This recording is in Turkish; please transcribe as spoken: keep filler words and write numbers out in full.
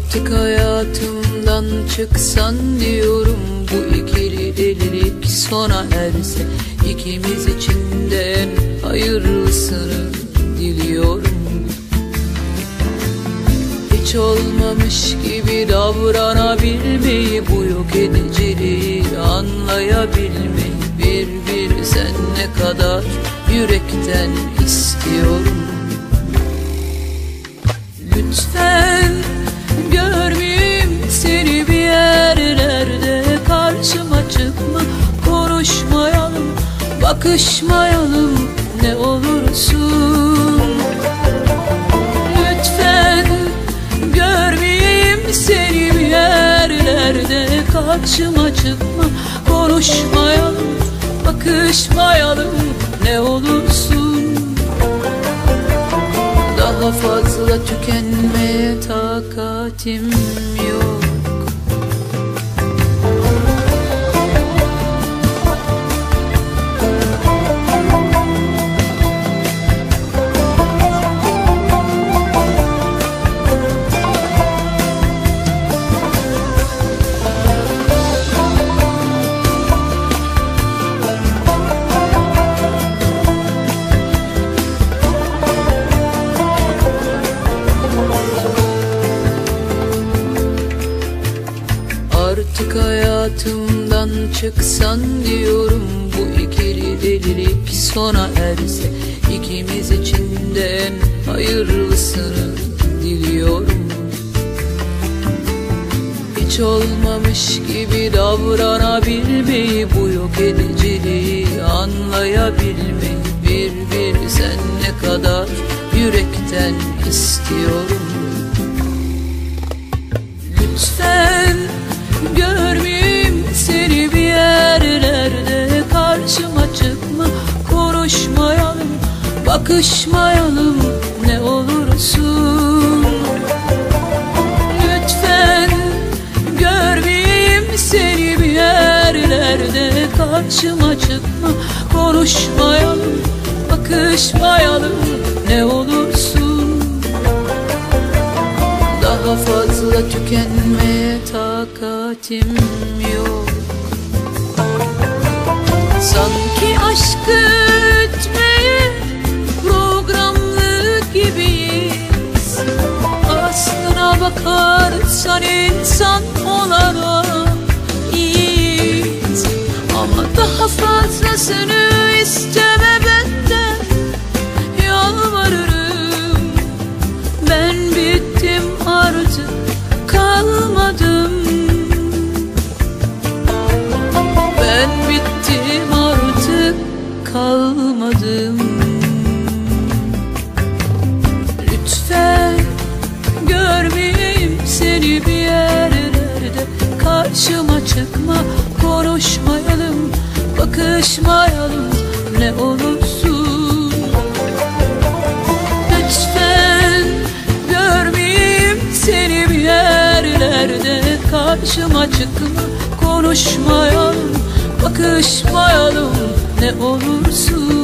Artık hayatımdan çıksan diyorum, bu ikili delilik sona erse, ikimiz için de en hayırlısını diliyorum. Hiç olmamış gibi davranabilmeyi, bu yok ediciliği anlayabilmeyi, bir bir sen ne kadar yürekten istiyorum. Lütfen görmeyeyim seni bir yerlerde, karşıma çıkma, konuşmayalım, bakışmayalım ne olursun. Lütfen görmeyeyim seni bir yerlerde, karşıma çıkma, konuşmayalım, bakışmayalım ne olursun. Daha fazla tükenmeye takatim yok. Artık hayatımdan çıksan diyorum, bu ikili delilik sona erse, ikimiz için de en hayırlısını diliyorum. Hiç olmamış gibi davranabilmeyi, bu yok ediciliği anlayabilmeyi, bir bir sen ne kadar yürekten istiyorum. Lütfen görmeyeyim seni bir yerlerde, karşıma çıkma, konuşmayalım, bakışmayalım ne olursun. Lütfen görmeyeyim seni bir yerlerde, karşıma çıkma, konuşmayalım, bakışmayalım ne olursun. Daha fazla tükenmeye takatim yok. Sanki aşkı ötmeye programlı gibiyiz. Aslına bakarsan insan olarak iyiyiz, ama daha fazlasını isteme benden, yalvarırım. Ben bittim artık, kalmadım. Ben bittim artık, kalmadım. Lütfen görmeyeyim seni bir yerlerde, karşıma çıkma, konuşmayalım, bakışmayalım ne olursun. Lütfen görmeyeyim seni bir yerlerde, karşıma çıkma, konuşmayalım, bakışmayalım ne olursun.